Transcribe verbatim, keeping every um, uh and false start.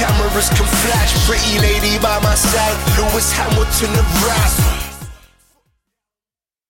cameras can flash. Pretty lady by my side, Lewis Hamilton of rap.